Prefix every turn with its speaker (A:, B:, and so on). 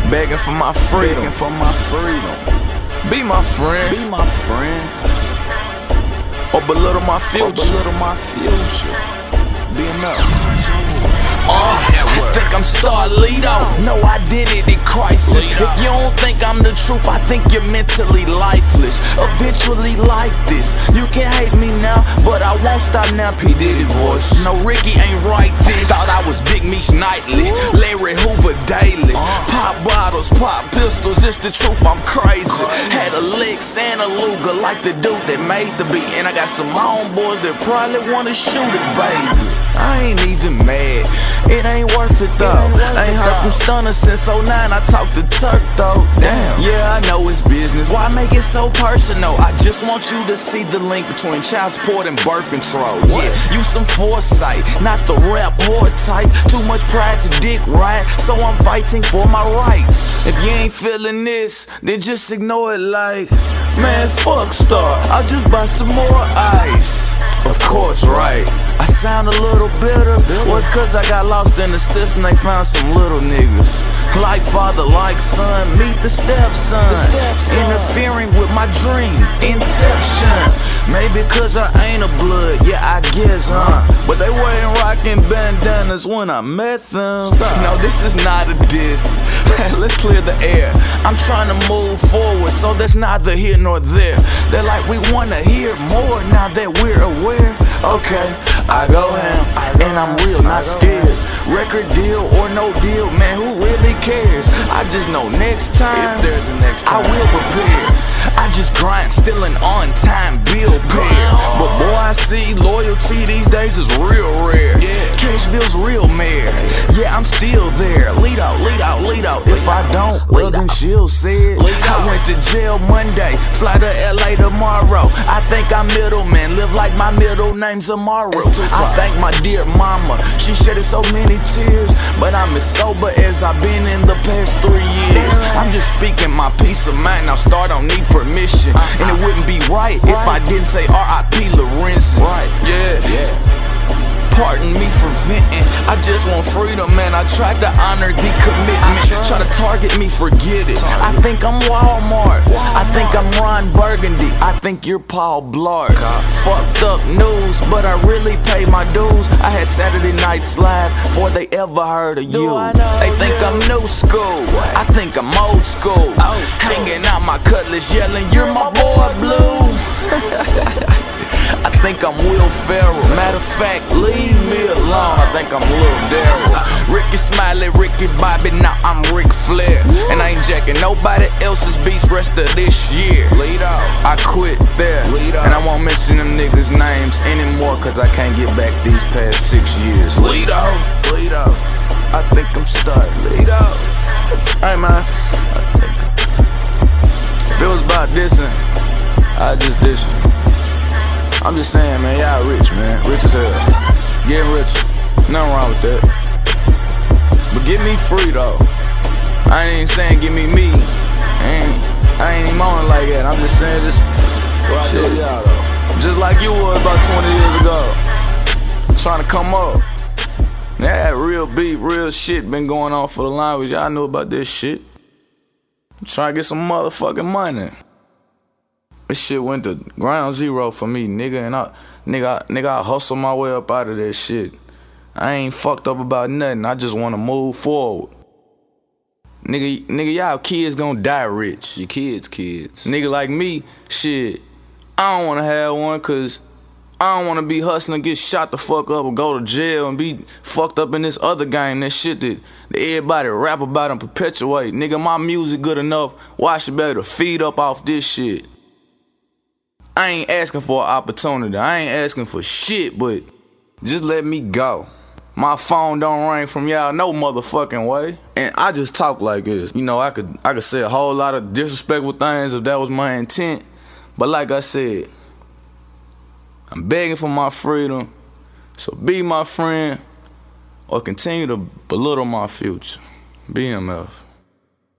A: Begging for my freedom. Be my friend. Or belittle my future. Be enough. I think I'm Starlito. No identity crisis. If you don't think I'm the truth, I think you're mentally lifeless. Eventually like this. You can hate me now, but I won't stop now. P. Diddy voice. No, Ricky ain't right this. Thought I was Big Meech nightly, Larry Hoover daily. Pop bottles, pop pistols, it's the truth, I'm crazy. Had a Lex and a Luger like the dude that made the beat. And I got some homeboys that probably wanna shoot it, baby. I ain't even mad, it ain't worth it though. Ain't heard from Stunner since 09, I talked to Turk though. Damn, yeah, I know it's business, why make it so personal? I just want you to see the link between child support and birth control. Yeah, you some foresight, not the rap whore type. Too much pride to dick right, so I'm fighting for my rights. If you ain't feeling this, then just ignore it like, man, fuck Star, I'll just buy some more ice. Of course, right. I sound a little bitter. Was cause I got lost in the system, they found some little niggas. Like father, like son, meet the stepson. Interfering with my dream, inception. Maybe cause I ain't a blood, yeah I guess, but they weren't rocking bandanas when I met them. No, this is not a diss. Let's clear the air. I'm trying to move forward, so that's neither here nor there. They're like, we wanna hear more now that we're aware. Okay, I go ham, and I'm real, not scared. Record deal or no deal, man, who really cares? I just know next time, if there's a next time, I will prepare. I just grind, still an on-time bill pair. But boy, I see loyalty these days is real rare. Cashville's real mayor, yeah, I'm still there. Lead out. If I don't, well then she'll say it. I went to jail Monday, fly to LA tomorrow. I think I'm middleman, live like my middle name's Amaro. I thank my dear mama, she shedded so many tears, but I'm as sober as I've been in the past 3 years. I'm just speaking my peace of mind, now Star don't need permission, and it wouldn't be right if I didn't say R.I.P. Lorenzen. Yeah. Pardon me for venting, I just want freedom, man. I tried to honor the commitment. Try to target me, forget it. I think I'm Walmart, I think I'm Ron Burgundy, I think you're Paul Blart. Fucked up news, but I really pay my dues. I had Saturday Nights Live before they ever heard of you. They think I'm new school, I think I'm old school. Hanging out my cutlass yelling, you're my boy Blue. I think I'm Will Ferrell. Matter of fact, leave me alone. I think I'm Lil Daryl. Ricky Smiley, Ricky Bobby, now I'm Ric Flair. And I ain't jacking nobody else's beats rest of this year. I quit there, and I won't mention them niggas' names anymore, cause I can't get back these past 6 years. Lead out. I think I'm stuck. Lead out. Hey man, if it was about dissing, I just diss you. I'm just saying, man, y'all rich, man. Rich as hell. Getting rich. Nothing wrong with that. But get me free, though. I ain't even saying give me me. I ain't even moaning like that. I'm just saying, just shit. Just like you was about 20 years ago. Trying to come up. That real beat, real shit been going on for the language. Y'all know about this shit. I'm trying to get some motherfucking money. This shit went to ground zero for me, nigga, and I hustle my way up out of that shit. I ain't fucked up about nothing, I just wanna move forward. Nigga, y'all kids gonna die rich. Your kids. Nigga like me, shit, I don't wanna have one, cause I don't wanna be hustling, get shot the fuck up or go to jail and be fucked up in this other game, that shit that everybody rap about and perpetuate. Nigga, my music good enough, why I should be able to feed up off this shit? I ain't asking for an opportunity, I ain't asking for shit, but just let me go. My phone don't ring from y'all no motherfucking way. And I just talk like this. You know, I could say a whole lot of disrespectful things if that was my intent. But like I said, I'm begging for my freedom. So be my friend or continue to belittle my future. BMF.